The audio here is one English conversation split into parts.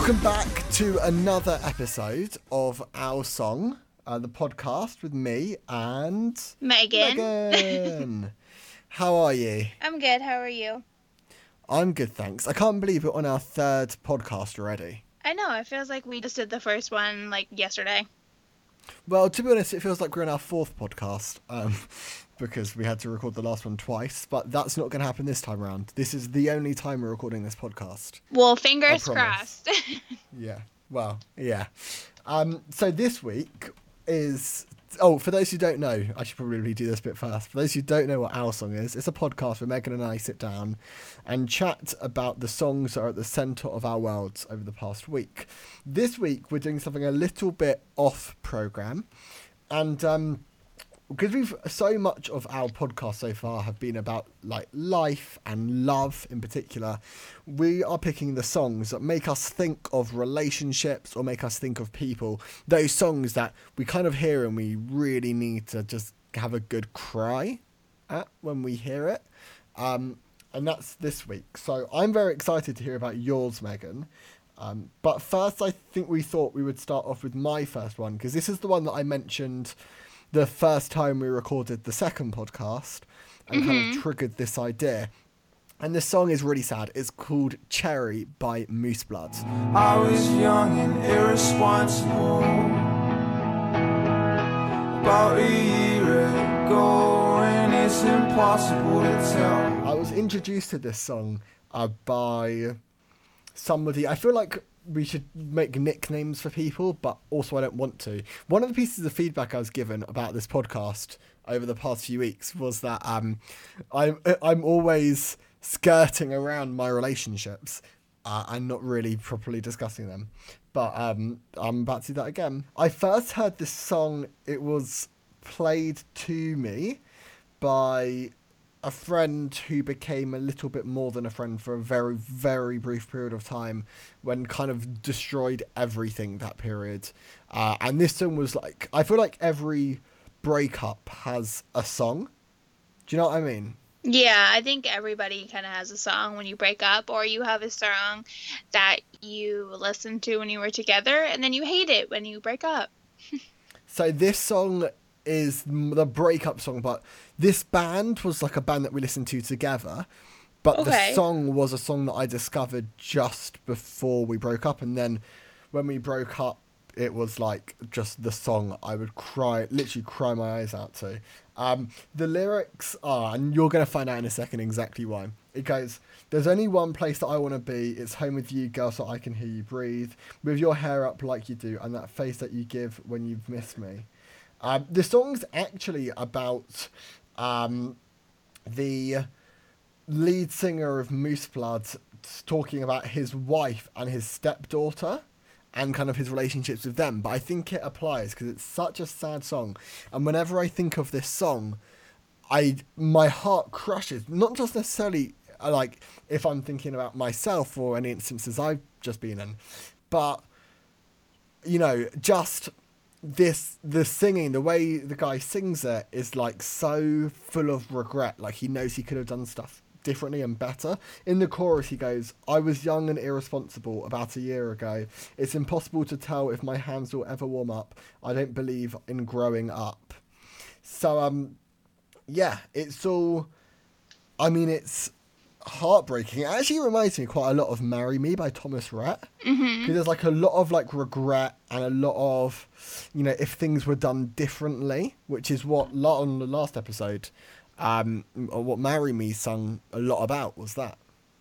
Welcome back to another episode of Our Song, the podcast with me and Megan. How are you? I'm good. How are you? I'm good, thanks. I can't believe we're on our third podcast already. I know. It feels like we just did the first one like yesterday. Well, to be honest, it feels like we're on our fourth podcast because we had to record the last one twice, but that's not going to happen this time around. This is the only time we're recording this podcast. Well, fingers crossed. Yeah. Well, yeah. So this week is... Oh, for those who don't know, I should probably do this bit first. For those who don't know what Our Song is, it's a podcast where Megan and I sit down and chat about the songs that are at the centre of our worlds over the past week. This week, we're doing something a little bit off programme. And because we've so much of our podcast so far have been about like life and love in particular, we are picking the songs that make us think of relationships or make us think of people. Those songs that we kind of hear and we really need to just have a good cry at when we hear it. And that's this week. So I'm very excited to hear about yours, Megan. But first, I think we thought we would start off with my first one, because this is the one that I mentioned the first time we recorded the second podcast and kind of triggered this idea. And this song is really sad. It's called Cherry by Moose Blood. I was young and irresponsible. About a year ago, and it's impossible to tell. I was introduced to this song by somebody. I feel like we should make nicknames for people, but also I don't want to. One of the pieces of feedback I was given about this podcast over the past few weeks was that I'm always skirting around my relationships and not really properly discussing them. But I'm about to do that again. I first heard this song, it was played to me by a friend who became a little bit more than a friend for a very, very brief period of time when kind of destroyed everything that period. And this song was like, I feel like every breakup has a song. Do you know what I mean? Yeah, I think everybody kind of has a song when you break up, or you have a song that you listen to when you were together and then you hate it when you break up. So this song is the breakup song, but this band was like a band that we listened to together, but the song was a song that I discovered just before we broke up, and then when we broke up it was like just the song I would literally cry my eyes out to. The lyrics are, and you're going to find out in a second exactly why. It goes, "There's only one place that I want to be. It's home with you, girl, so I can hear you breathe. With your hair up like you do, and that face that you give when you've missed me." The song's actually about the lead singer of Moose Blood talking about his wife and his stepdaughter and kind of his relationships with them. But I think it applies because it's such a sad song. And whenever I think of this song, my heart crushes. Not just necessarily like if I'm thinking about myself or any instances I've just been in, but, you know, just... the singing, the way the guy sings it is like so full of regret. Like he knows he could have done stuff differently and better. In the chorus he goes, "I was young and irresponsible about a year ago. It's impossible to tell if my hands will ever warm up. I don't believe in growing up." So yeah, it's all, I mean, it's heartbreaking. It actually reminds me quite a lot of "Marry Me" by Thomas Rhett, because there's like a lot of like regret and a lot of, you know, if things were done differently, which is what on the last episode what "Marry Me" sung a lot about, was that.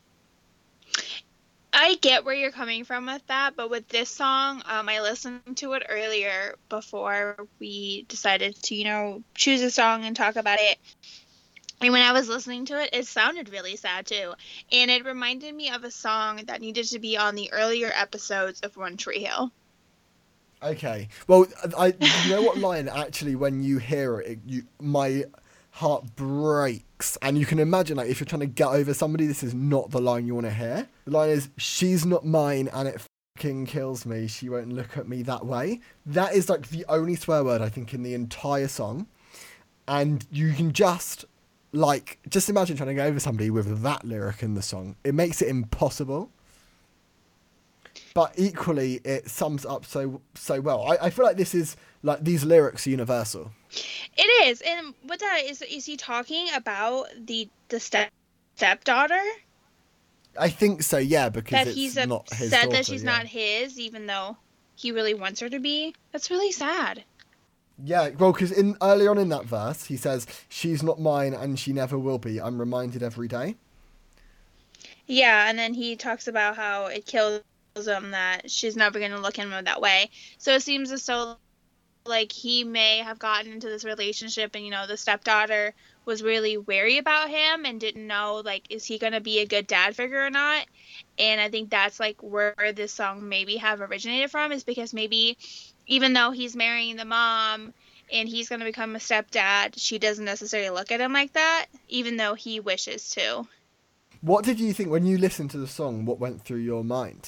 I get where you're coming from with that, but with this song, I listened to it earlier before we decided to, you know, choose a song and talk about it. And when I was listening to it, it sounded really sad too. And it reminded me of a song that needed to be on the earlier episodes of One Tree Hill. Okay. Well, you know what line actually, when you hear it, my heart breaks. And you can imagine, like, if you're trying to get over somebody, this is not the line you want to hear. The line is, "She's not mine and it fucking kills me. She won't look at me that way." That is like the only swear word I think in the entire song. And you can just imagine trying to get over somebody with that lyric in the song. It makes it impossible. but equally it sums up so well. I feel like this is like these lyrics are universal. It is, and what that is he talking about the stepdaughter? I think so, yeah, because That it's he's not his upset daughter, that she's not his, even though he really wants her to be. That's really sad. Yeah, well, because earlier on in that verse, he says, "She's not mine and she never will be. I'm reminded every day." Yeah, and then he talks about how it kills him that she's never going to look at him that way. So it seems as though, like, he may have gotten into this relationship and, the stepdaughter was really wary about him and didn't know, like, is he going to be a good dad figure or not? And I think that's, like, where this song maybe have originated from, is because maybe even though he's marrying the mom and he's going to become a stepdad, she doesn't necessarily look at him like that, even though he wishes to. What did you think when you listened to the song? What went through your mind?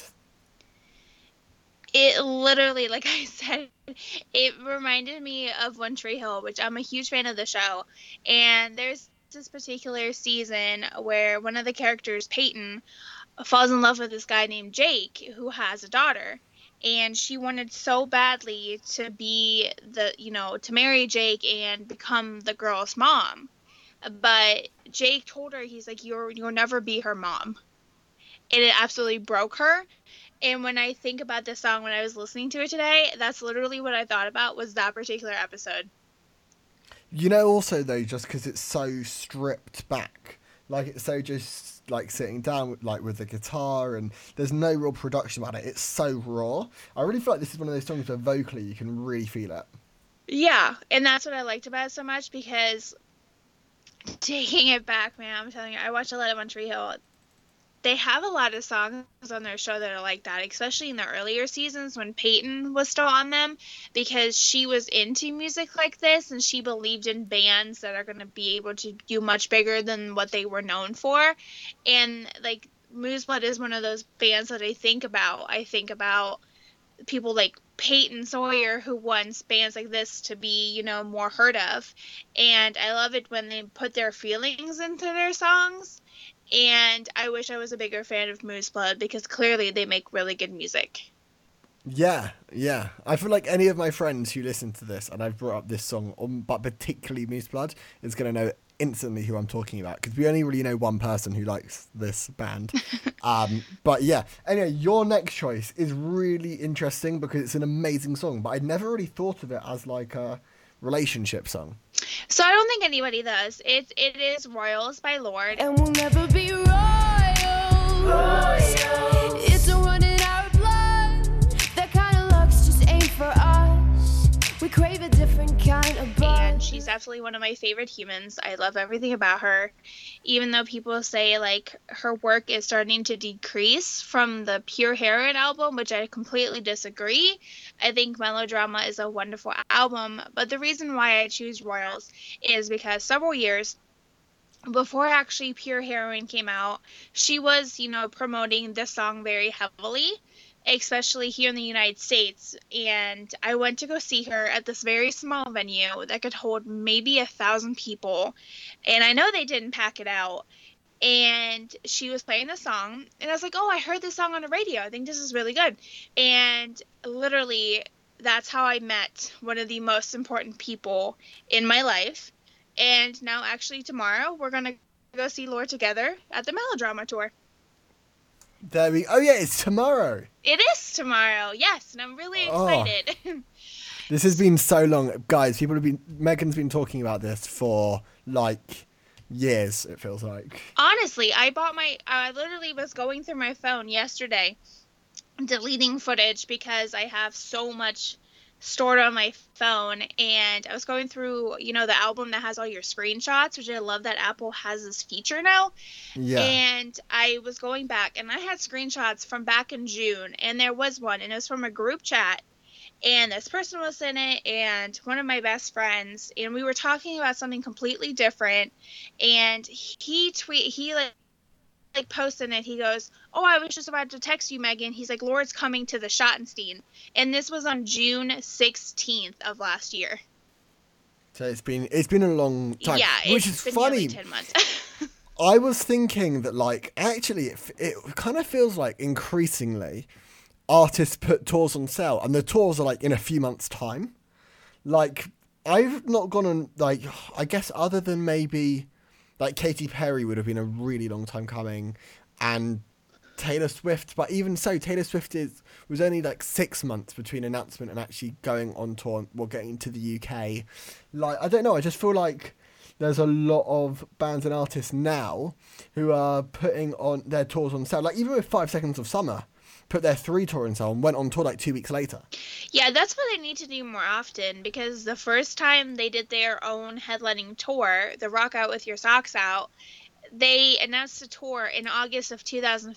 It literally, like I said, it reminded me of One Tree Hill, which I'm a huge fan of the show. And there's this particular season where one of the characters, Peyton, falls in love with this guy named Jake, who has a daughter. And she wanted so badly to be to marry Jake and become the girl's mom. But Jake told her, he's like, you'll never be her mom. And it absolutely broke her. And when I think about this song, when I was listening to it today, that's literally what I thought about, was that particular episode. Also, though, just because it's so stripped back, like, it's so just, like, sitting down, like, with the guitar, and there's no real production about it. It's so raw. I really feel like this is one of those songs where vocally you can really feel it. Yeah, and that's what I liked about it so much, because taking it back, man, I'm telling you, I watched a lot of One Tree Hill. They have a lot of songs on their show that are like that, especially in the earlier seasons when Peyton was still on them, because she was into music like this and she believed in bands that are going to be able to do much bigger than what they were known for. And like Moose Blood is one of those bands that I think about. I think about people like Peyton Sawyer, who wants bands like this to be, more heard of. And I love it when they put their feelings into their songs. And I wish I was a bigger fan of Moose Blood, because clearly they make really good music. Yeah. I feel like any of my friends who listen to this, and I've brought up this song, but particularly Moose Blood, is going to know instantly who I'm talking about, because we only really know one person who likes this band. But yeah, anyway, your next choice is really interesting because it's an amazing song, but I'd never really thought of it as like a relationship song. So I don't think anybody does. It is Royals by Lorde. And we'll never be royals. It's a run in our blood. That kind of luck's just ain't for us. We crave a different kind of buzz. And she's absolutely one of my favorite humans. I love everything about her. Even though people say, like, her work is starting to decrease from the Pure Heroin album, which I completely disagree. I think Melodrama is a wonderful album. But the reason why I choose Royals is because several years before actually Pure Heroin came out, she was, promoting this song very heavily, especially here in the United States. And I went to go see her at this very small venue that could hold maybe 1,000 people. And I know they didn't pack it out. And she was playing the song. And I was like, oh, I heard this song on the radio. I think this is really good. And literally, that's how I met one of the most important people in my life. And now, actually, tomorrow, we're going to go see Lorde together at the Melodrama tour. Oh yeah, it's tomorrow. It is tomorrow, yes, and I'm really excited. This has been so long, guys. Megan's been talking about this for like years. It feels like. Honestly, I literally was going through my phone yesterday, deleting footage because I have so much stored on my phone, and I was going through, the album that has all your screenshots, which I love that Apple has this feature now. Yeah. And I was going back, and I had screenshots from back in June, and there was one, and it was from a group chat, and this person was in it, and one of my best friends, and we were talking about something completely different, and he posted it. He goes, oh, I was just about to text you, Megan. He's like, Lorde's coming to the Schottenstein. And this was on June 16th of last year. So it's been a long time. Yeah, which is been funny. nearly 10 months. I was thinking that, like, actually it kind of feels like increasingly artists put tours on sale, and the tours are like in a few months' time. Like, I've not gone on, like, I guess other than maybe, like, Katy Perry would have been a really long time coming, and Taylor Swift, but even so, Taylor Swift was only like 6 months between announcement and actually going on tour, or getting to the UK. Like, I don't know, I just feel like there's a lot of bands and artists now who are putting on their tours on sale. Like, even with 5 Seconds of Summer, put their 3 tour on sale and went on tour like 2 weeks later. Yeah, that's what they need to do more often, because the first time they did their own headlining tour, the Rock Out With Your Socks Out, they announced a tour in August of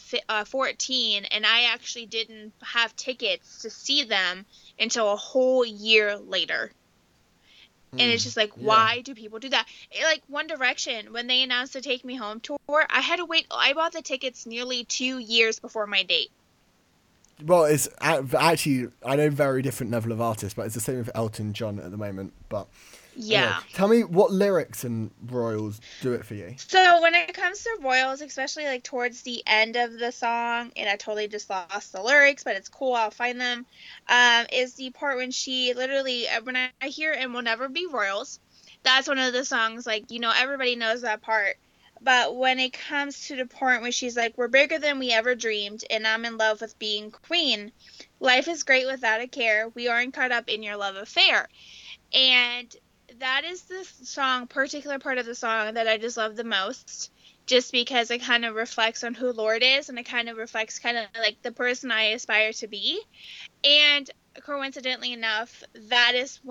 2014, and I actually didn't have tickets to see them until a whole year later. And it's just like, why do people do that? Like One Direction, when they announced the Take Me Home tour, I had to wait. I bought the tickets nearly 2 years before my date. Well, it's actually, I know, very different level of artist, but it's the same with Elton John at the moment. But yeah. Anyway, tell me what lyrics in Royals do it for you. So when it comes to Royals, especially like towards the end of the song, and I totally just lost the lyrics, but it's cool, I'll find them, is the part when she literally, when I hear "And We'll Never Be Royals," that's one of the songs, like, you know, everybody knows that part. But when it comes to the part where she's like, "We're bigger than we ever dreamed, and I'm in love with being queen. Life is great without a care. We aren't caught up in your love affair." And that is the particular part of the song that I just love the most, just because it kind of reflects on who Lorde is, and it kind of reflects kind of like the person I aspire to be. And coincidentally enough, that is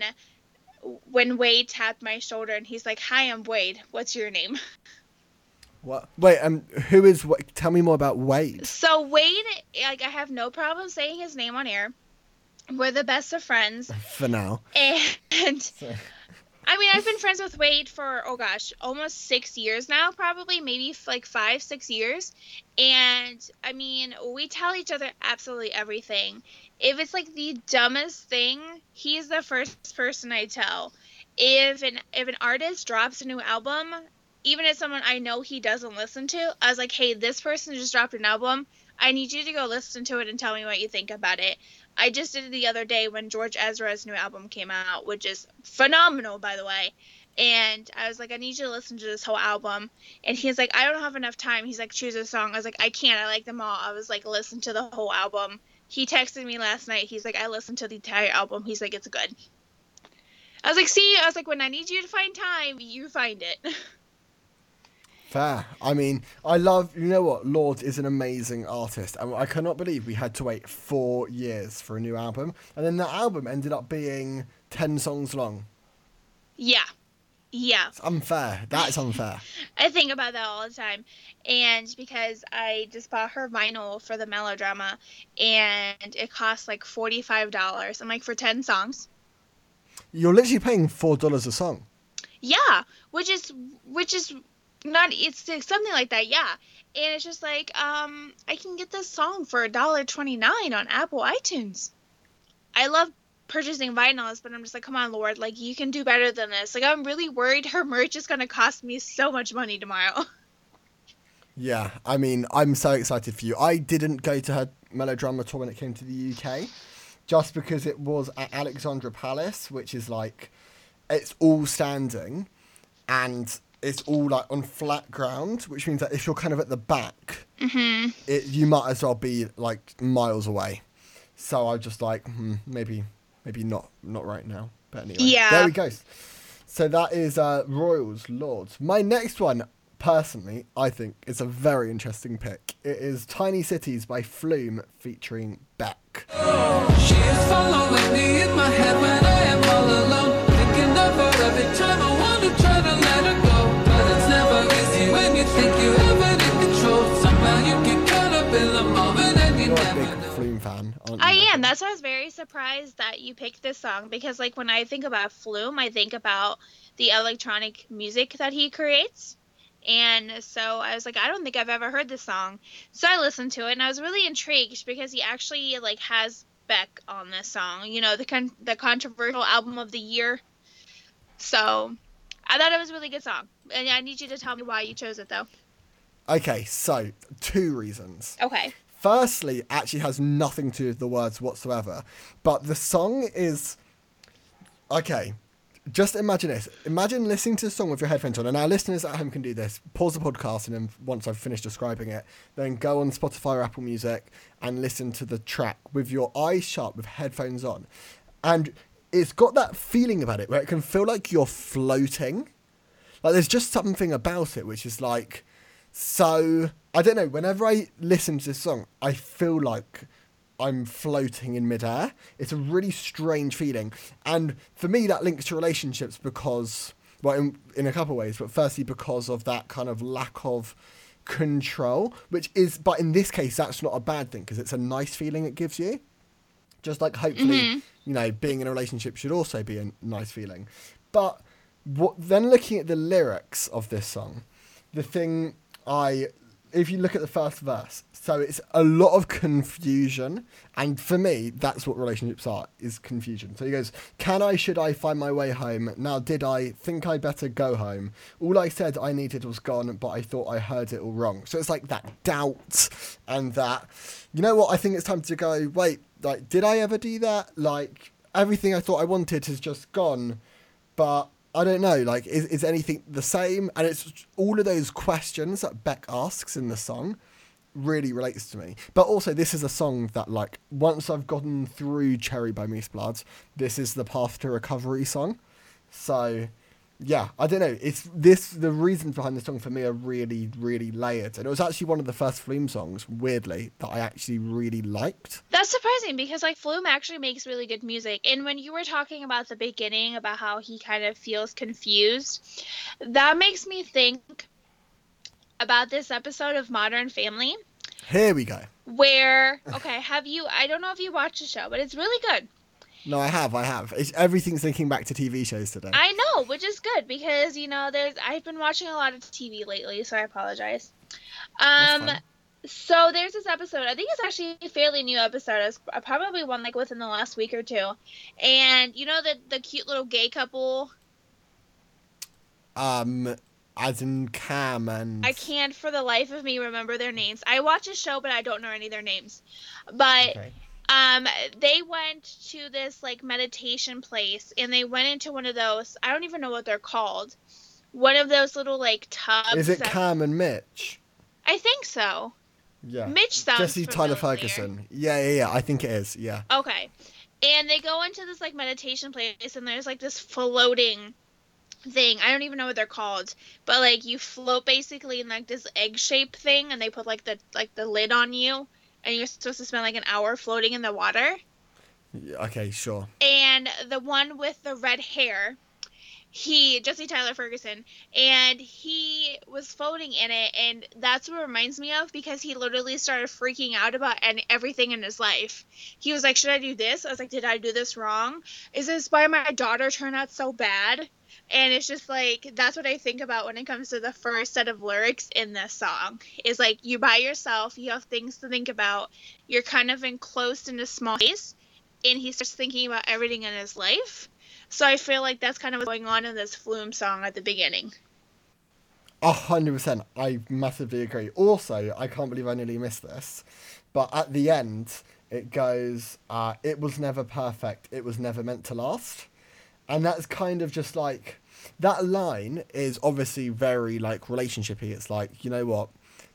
when Wade tapped my shoulder and he's like, "Hi, I'm Wade. What's your name?" What? Wait, who is? Tell me more about Wade. So Wade, like, I have no problem saying his name on air. We're the best of friends. For now. And I mean, I've been friends with Wade for, oh gosh, almost 6 years now, probably, maybe like 5-6 years. And I mean, we tell each other absolutely everything. If it's like the dumbest thing, he's the first person I tell. If an artist drops a new album, even if someone I know he doesn't listen to, I was like, "Hey, this person just dropped an album. I need you to go listen to it and tell me what you think about it." I just did it the other day when George Ezra's new album came out, which is phenomenal, by the way. And I was like, "I need you to listen to this whole album." And he's like, "I don't have enough time." He's like, "Choose a song." I was like, "I can't. I like them all." I was like, "Listen to the whole album." He texted me last night. He's like, "I listened to the entire album." He's like, "It's good." I was like, "See?" I was like, "When I need you to find time, you find it." Fair. I mean, I love, you know what, Lorde is an amazing artist, and I cannot believe we had to wait 4 years for a new album, and then the album ended up being 10 songs long. Yeah. It's unfair. That is unfair. I think about that all the time. And because I just bought her vinyl for the Melodrama, and it cost like $45. I'm like, for 10 songs? You're literally paying $4 a song. Yeah, which is not, it's something like that, yeah. And it's just like, I can get this song for $1.29 on Apple iTunes. I love purchasing vinyls, but I'm just like, come on, Lorde, like, you can do better than this. Like, I'm really worried her merch is going to cost me so much money tomorrow. Yeah, I mean, I'm so excited for you. I didn't go to her Melodrama tour when it came to the UK, just because it was at Alexandra Palace, which is like, it's all standing, and it's all like on flat ground, which means that if you're kind of at the back, you might as well be like miles away. So I was just like, maybe not right now. But anyway, yeah. There we go. So that is Royals, Lords. My next one, personally, I think is a very interesting pick. It is Tiny Cities by Flume featuring Beck. She is following me in my head when I am all alone, thinking of her every time I want to try to let her go, but it's never easy when you think you have it in control. Somehow you get caught up in the moment and you You're a never big know. Flume fan, aren't you? I am. That's why I was very surprised that you picked this song, because like when I think about Flume, I think about the electronic music that he creates. And so I was like, I don't think I've ever heard this song. So I listened to it, and I was really intrigued because he actually like has Beck on this song. You know, the controversial album of the year. So I thought it was a really good song. And I need you to tell me why you chose it, though. Okay, so 2 reasons. Okay. firstly actually has nothing to do with the words whatsoever, but the song is okay. Just imagine this. Imagine listening to the song with your headphones on. And our listeners at home can do this. Pause the podcast, and then once I've finished describing it, then go on Spotify or Apple Music and listen to the track with your eyes shut with headphones on. And it's got that feeling about it where it can feel like you're floating. Like there's just something about it which is like, so, I don't know, whenever I listen to this song, I feel like I'm floating in midair. It's a really strange feeling. And for me, that links to relationships because, well, in a couple of ways, but firstly because of that kind of lack of control, but in this case, that's not a bad thing because it's a nice feeling it gives you. Just like hopefully, being in a relationship should also be a nice feeling. But then looking at the lyrics of this song, if you look at the first verse, so it's a lot of confusion, and for me, that's what relationships are, is confusion. So he goes, should I find my way home? Now did I think I'd better go home? All I said I needed was gone, but I thought I heard it all wrong. So it's like that doubt and that, you know what, I think it's time to go, wait, like, did I ever do that? Like, everything I thought I wanted has just gone, but I don't know, like, is anything the same? And it's all of those questions that Beck asks in the song really relates to me. But also, this is a song that, like, once I've gotten through Cherry by Moose Blood, this is the Path to Recovery song. So, yeah, I don't know. The reasons behind the song for me are really, really layered. And it was actually one of the first Flume songs, weirdly, that I actually really liked. That's surprising because like Flume actually makes really good music. And when you were talking about the beginning about how he kind of feels confused, that makes me think about this episode of Modern Family. Here we go. Where, okay, I don't know if you watched the show, but it's really good. No, I have. Everything's linking back to TV shows today. I know, which is good because, I've been watching a lot of TV lately, so I apologize. So there's this episode, I think it's actually a fairly new episode. It's probably one like within the last week or two. And you know the cute little gay couple? As in Cam and... I can't for the life of me remember their names. I watch a show, but I don't know any of their names. But... Okay. They went to this like meditation place and they went into one of those, I don't even know what they're called. One of those little like tubs. Is it Cam and Mitch? I think so. Yeah. Mitch sounds Jesse familiar. Tyler Ferguson. Yeah. I think it is. Yeah. Okay. And they go into this like meditation place and there's like this floating thing. I don't even know what they're called, but like you float basically in like this egg-shaped thing and they put like the lid on you. And you're supposed to spend like an hour floating in the water. Okay, sure. And the one with the red hair, Jesse Tyler Ferguson, and he was floating in it, and that's what it reminds me of because he literally started freaking out about everything in his life. He was like, should I do this? I was like, did I do this wrong? Is this why my daughter turned out so bad? And it's just like, that's what I think about when it comes to the first set of lyrics in this song. Is like, you're by yourself, you have things to think about, you're kind of enclosed in a small space, and he starts thinking about everything in his life. So I feel like that's kind of what's going on in this Flume song at the beginning. 100%. I massively agree. Also, I can't believe I nearly missed this, but at the end, it goes, it was never perfect, it was never meant to last. And that's kind of just like, that line is obviously very like relationshipy. It's like, you know what,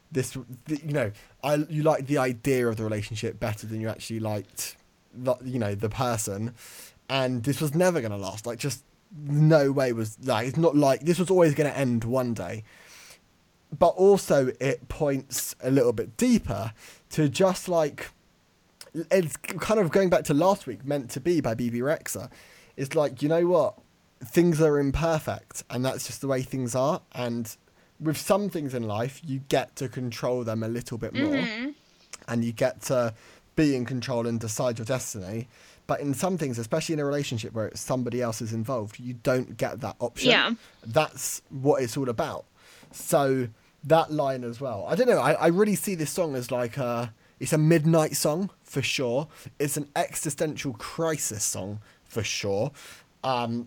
you like the idea of the relationship better than you actually liked the person. And this was never going to last. Like, just no way was like, it's not like this was always going to end one day. But also it points a little bit deeper to just like, it's kind of going back to last week, Meant to Be by BB Rexa. It's like, you know what? Things are imperfect, and that's just the way things are. And with some things in life, you get to control them a little bit more, and you get to be in control and decide your destiny. But in some things, especially in a relationship where somebody else is involved, you don't get that option. Yeah. That's what it's all about. So that line as well. I don't know. I really see this song as like it's a midnight song for sure. It's an existential crisis song for sure. And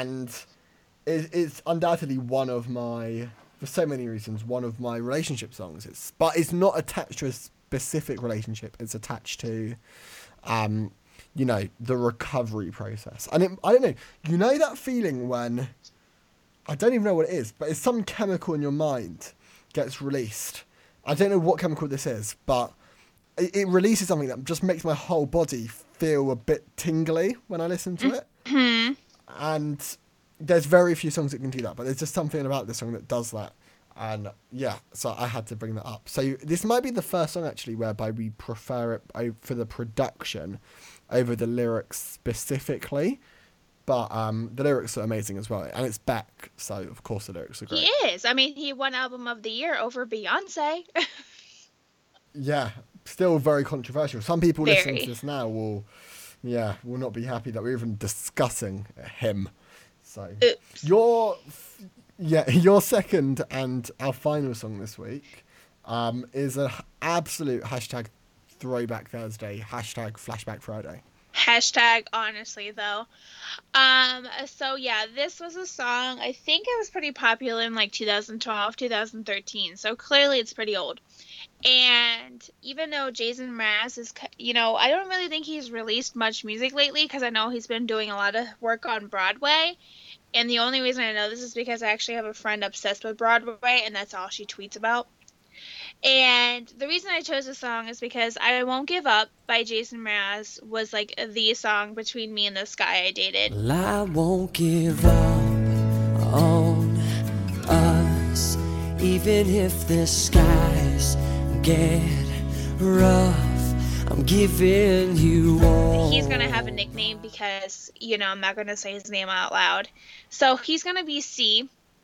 it's undoubtedly one of my, for so many reasons, one of my relationship songs. But it's not attached to a specific relationship is attached to, the recovery process. And I don't know, that feeling when, I don't even know what it is, but it's some chemical in your mind gets released. I don't know what chemical this is, but it releases something that just makes my whole body feel a bit tingly when I listen to it. Mm-hmm. And there's very few songs that can do that, but there's just something about this song that does that. And yeah, so I had to bring that up. So this might be the first song actually whereby we prefer it for the production over the lyrics specifically. But the lyrics are amazing as well. And it's Beck, so of course the lyrics are great. He is. I mean, he won Album of the Year over Beyonce. Yeah, still very controversial. Some people Very. listening to this now will not be happy that we're even discussing him. So Oops. your second and our final song this week is an absolute hashtag Throwback Thursday, hashtag Flashback Friday. Hashtag honestly though. So yeah, this was a song, I think it was pretty popular in like 2012, 2013. So clearly it's pretty old. And even though Jason Mraz is, I don't really think he's released much music lately because I know he's been doing a lot of work on Broadway. And the only reason I know this is because I actually have a friend obsessed with Broadway, and that's all she tweets about. And the reason I chose this song is because I Won't Give Up by Jason Mraz was like the song between me and this guy I dated. Well, I won't give up on us, even if the skies get rough. I'm giving you all. He's going to have a nickname because, I'm not going to say his name out loud. So he's going to be C.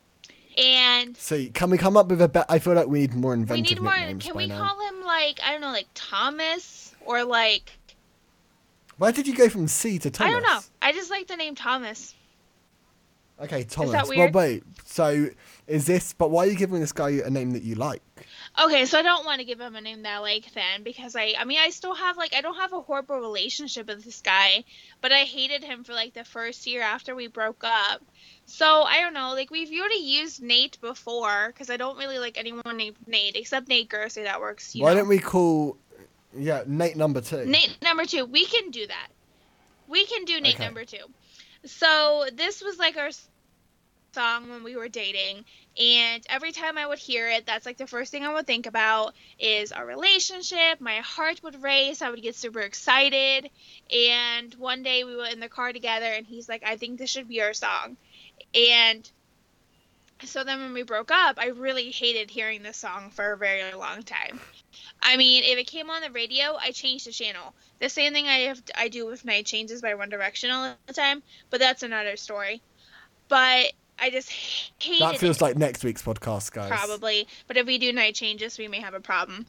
And So can we come up with I feel like we need more we inventive need more. nicknames Can by we now. call him like, I don't know, like Thomas or like, Where did you go from C to Thomas? I don't know. I just like the name Thomas. Okay, Thomas. that weird? Well, wait. So but why are you giving this guy a name that you like? Okay, so I don't want to give him a name that I like then because I still have I don't have a horrible relationship with this guy, but I hated him for like the first year after we broke up. So I don't know, we've already used Nate before because I don't really like anyone named Nate except Nate Gersey. That works. Why don't we call Nate number 2? Nate number 2. We can do that. We can do Nate Okay. number 2. So this was like our song when we were dating, and every time I would hear it, that's like the first thing I would think about is our relationship. My heart would race. I would get super excited. And one day we were in the car together and he's like, I think this should be our song. And so then when we broke up, I really hated hearing this song for a very long time. I mean, if it came on the radio, I changed the channel. The same thing I do with Night Changes by One Direction all the time, but that's another story. But I just hated That feels it. like next week's podcast, guys. Probably. But if we do Night Changes, we may have a problem.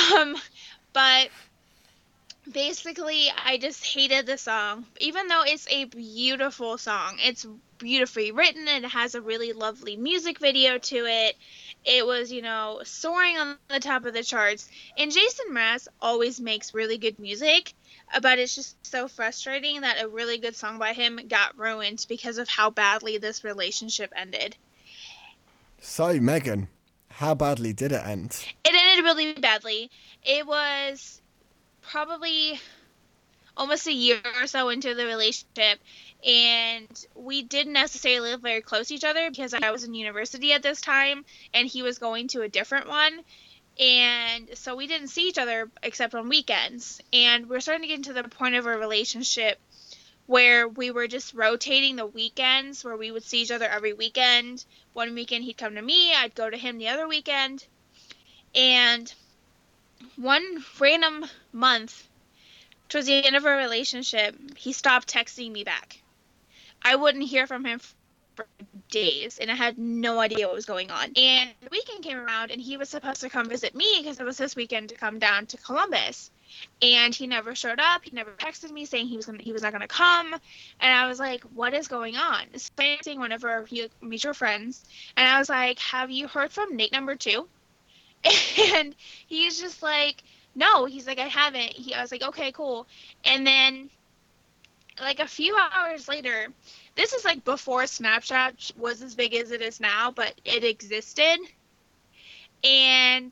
But basically, I just hated the song. Even though it's a beautiful song. It's beautifully written and it has a really lovely music video to it. It was, soaring on the top of the charts. And Jason Mraz always makes really good music. But it's just so frustrating that a really good song by him got ruined because of how badly this relationship ended. So, Megan, how badly did it end? It ended really badly. It was probably almost a year or so into the relationship, and we didn't necessarily live very close to each other because I was in university at this time, and he was going to a different one. And so we didn't see each other except on weekends. And we're starting to get into the point of our relationship where we were just rotating the weekends, where we would see each other every weekend. One weekend he'd come to me, I'd go to him the other weekend. And one random month, towards the end of our relationship, he stopped texting me back. I wouldn't hear from him for days, and I had no idea what was going on. And the weekend came around, and he was supposed to come visit me because it was his weekend to come down to Columbus. And he never showed up. He never texted me saying he was not gonna come. And I was like, what is going on? Same thing whenever our mutual friends. And I was like, have you heard from Nate number 2? And he's just like, no. He's like, I haven't. I was like, okay, cool. And then like a few hours later, this is like before Snapchat was as big as it is now, but it existed. And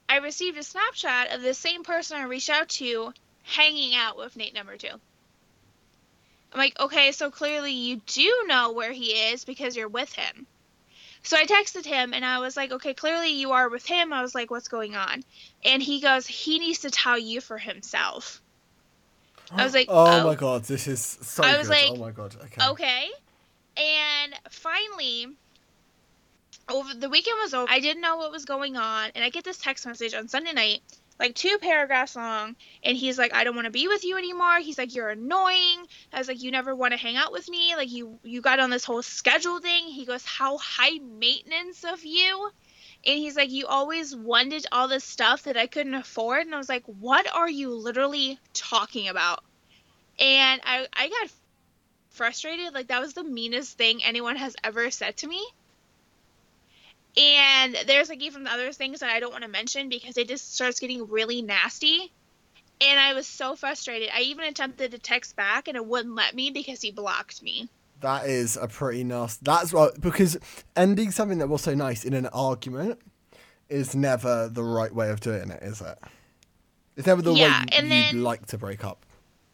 I received a snapshot of the same person I reached out to hanging out with Nate number 2. I'm like, okay, so clearly you do know where he is because you're with him. So I texted him and I was like, okay, clearly you are with him. I was like, what's going on? And he goes, he needs to tell you for himself. I was like, oh my god, this is so I was good. like, oh my god, okay. Okay. And finally, over the weekend was over. I didn't know what was going on, and I get this text message on Sunday night, like 2 paragraphs long, and he's like, I don't want to be with you anymore. He's like, you're annoying. I was like, you never want to hang out with me. Like, you got on this whole schedule thing. He goes, how high maintenance of you. And he's like, you always wanted all this stuff that I couldn't afford. And I was like, what are you literally talking about? And I got frustrated. Like, that was the meanest thing anyone has ever said to me. And there's like even other things that I don't want to mention because it just starts getting really nasty. And I was so frustrated. I even attempted to text back and it wouldn't let me because he blocked me. That is a pretty nasty. That's what, because ending something that was so nice in an argument is never the right way of doing it, is it? It's never the way you'd like to break up.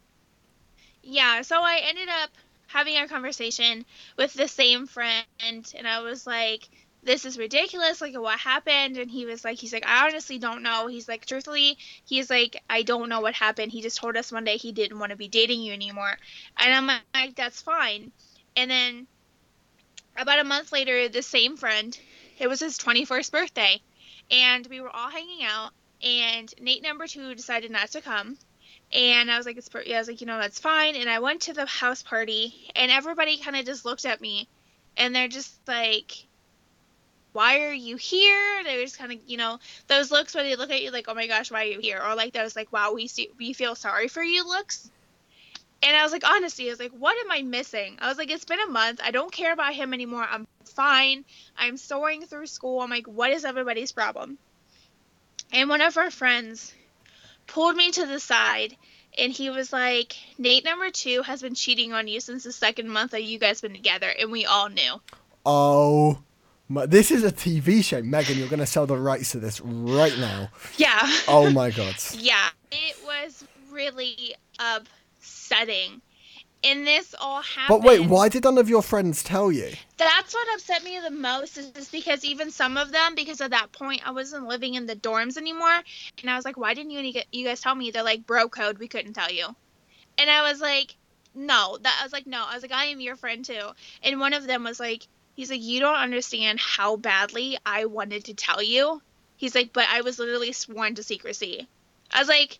Yeah, so I ended up having a conversation with the same friend, and I was like, this is ridiculous, like, what happened? And he's like, I honestly don't know. He's like, truthfully, he's like, I don't know what happened. He just told us one day he didn't want to be dating you anymore. And I'm like, that's fine. And then about a month later, the same friend, it was his 21st birthday, and we were all hanging out, and Nate number 2 decided not to come. And I was like, that's fine. And I went to the house party, and everybody kind of just looked at me, and they're just like, why are you here? They were just kind of, those looks where they look at you like, oh my gosh, why are you here? Or like those like, wow, we feel sorry for you looks. And I was like, honestly, I was like, what am I missing? I was like, it's been a month. I don't care about him anymore. I'm fine. I'm soaring through school. I'm like, what is everybody's problem? And one of our friends pulled me to the side, and he was like, Nate number 2 has been cheating on you since the 2nd month that you guys been together, and we all knew. Oh, this is a TV show. Megan, you're going to sell the rights to this right now. Yeah. Oh my god. Yeah, it was really upsetting. And this all happened. But wait, why did none of your friends tell you? That's what upset me the most, is because even some of them, because at that point I wasn't living in the dorms anymore, and I was like, why didn't you guys tell me? They're like, bro code, we couldn't tell you. And I was like, no. I was like, I am your friend too. And one of them was like, he's like, you don't understand how badly I wanted to tell you. He's like, but I was literally sworn to secrecy. I was like,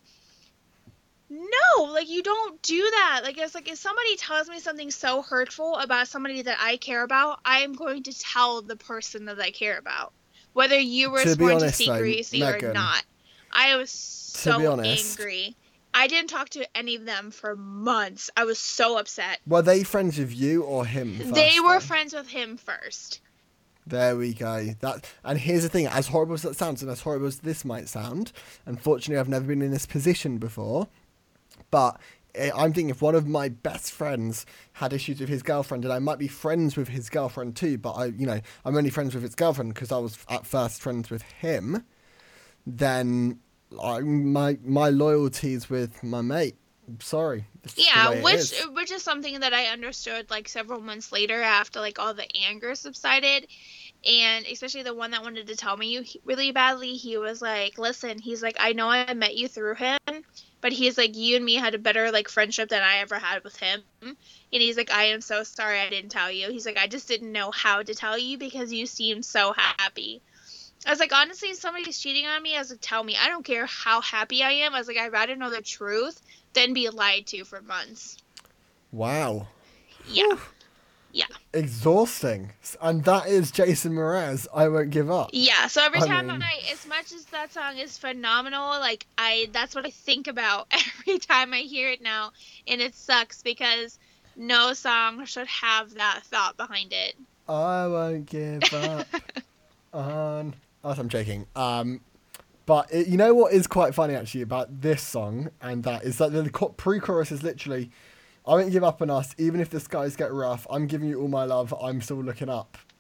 no, like, you don't do that. Like, it's like, if somebody tells me something so hurtful about somebody that I care about, I am going to tell the person that I care about, whether you were sworn to secrecy or not. I was so angry. I didn't talk to any of them for months. I was so upset. Were they friends with you or him first? They were friends with him first. There we go. And here's the thing, as horrible as that sounds, and as horrible as this might sound, unfortunately I've never been in this position before, but I'm thinking if one of my best friends had issues with his girlfriend, and I might be friends with his girlfriend too, but I'm only friends with his girlfriend because I was at first friends with him, then my loyalty's with my mate. Sorry. Yeah, which is something that I understood like several months later after like all the anger subsided. And especially the one that wanted to tell me really badly, he was like, listen, he's like, I know I met you through him, but he's like, you and me had a better like friendship than I ever had with him. And he's like, I am so sorry I didn't tell you. He's like, I just didn't know how to tell you because you seemed so happy. I was like, honestly, if somebody's cheating on me, I was like, tell me. I don't care how happy I am. I was like, I'd rather know the truth than be lied to for months. Wow. Yeah. Whew. Yeah. Exhausting. And that is Jason Mraz, I Won't Give Up. Yeah, so every time as much as that song is phenomenal, like, that's what I think about every time I hear it now. And it sucks because no song should have that thought behind it. I won't give up on... Oh, I'm joking. But you know what is quite funny actually about this song, and that is that the pre-chorus is literally, I won't give up on us, even if the skies get rough, I'm giving you all my love, I'm still looking up.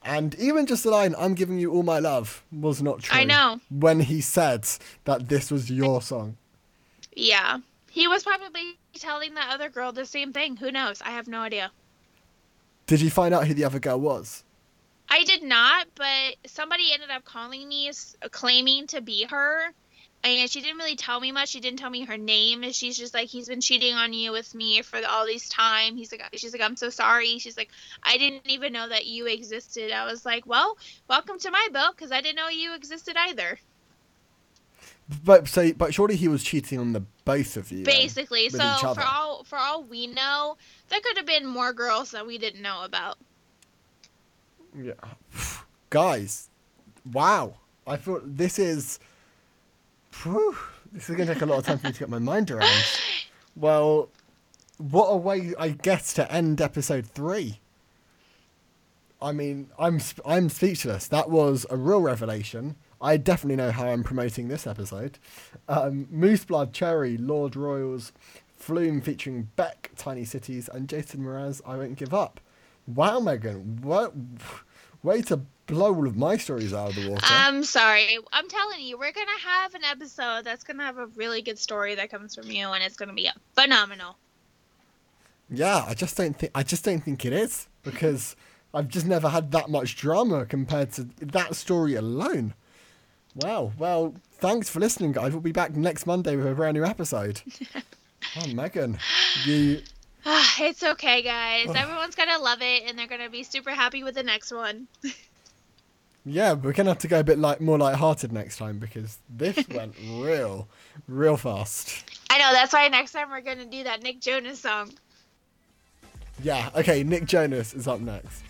And even just the line, I'm giving you all my love, was not true. I know. When he said that this was your song. Yeah. He was probably telling that other girl the same thing. Who knows? I have no idea. Did you find out who the other girl was? I did not, but somebody ended up calling me claiming to be her. And she didn't really tell me much. She didn't tell me her name. And she's just like, he's been cheating on you with me for all this time. She's like, I'm so sorry. She's like, I didn't even know that you existed. I was like, well, welcome to my boat, because I didn't know you existed either. But surely he was cheating on the both of you. Basically. With So each other. for all we know, there could have been more girls that we didn't know about. Yeah. Guys, wow. I thought this is going to take a lot of time for me to get my mind around. Well, what a way, I guess, to end episode 3. I mean, I'm speechless. That was a real revelation. I definitely know how I'm promoting this episode. Moose Blood, Cherry, Lord Royals, Flume featuring Beck, Tiny Cities, and Jason Mraz, I Won't Give Up. Wow, Megan, what way to blow all of my stories out of the water. I'm sorry. I'm telling you, we're going to have an episode that's going to have a really good story that comes from you, and it's going to be phenomenal. Yeah, I just don't think it is, because I've just never had that much drama compared to that story alone. Wow. Well, thanks for listening, guys. We'll be back next Monday with a brand new episode. Oh, Megan, you... It's okay, guys. Everyone's going to love it, and they're going to be super happy with the next one. Yeah, we're going to have to go a bit more lighthearted next time, because this went real fast. I know. That's why next time we're going to do that Nick Jonas song. Yeah, okay, Nick Jonas is up next.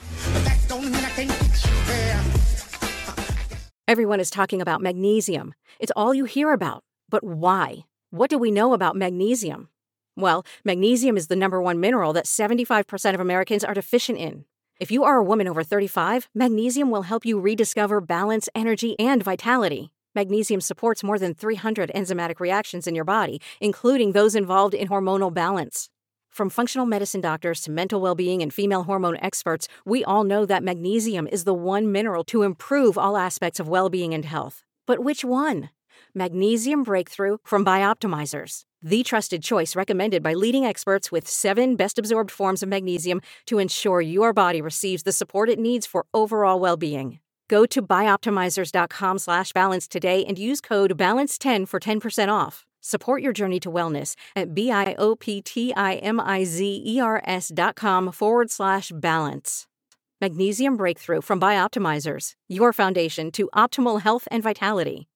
Everyone is talking about magnesium. It's all you hear about. But why? What do we know about magnesium? Well, magnesium is the number one mineral that 75% of Americans are deficient in. If you are a woman over 35, magnesium will help you rediscover balance, energy, and vitality. Magnesium supports more than 300 enzymatic reactions in your body, including those involved in hormonal balance. From functional medicine doctors to mental well-being and female hormone experts, we all know that magnesium is the one mineral to improve all aspects of well-being and health. But which one? Magnesium Breakthrough from Bioptimizers, the trusted choice recommended by leading experts with 7 best-absorbed forms of magnesium to ensure your body receives the support it needs for overall well-being. Go to bioptimizers.com/balance today and use code BALANCE10 for 10% off. Support your journey to wellness at bioptimizers.com/balance. Magnesium Breakthrough from Bioptimizers, your foundation to optimal health and vitality.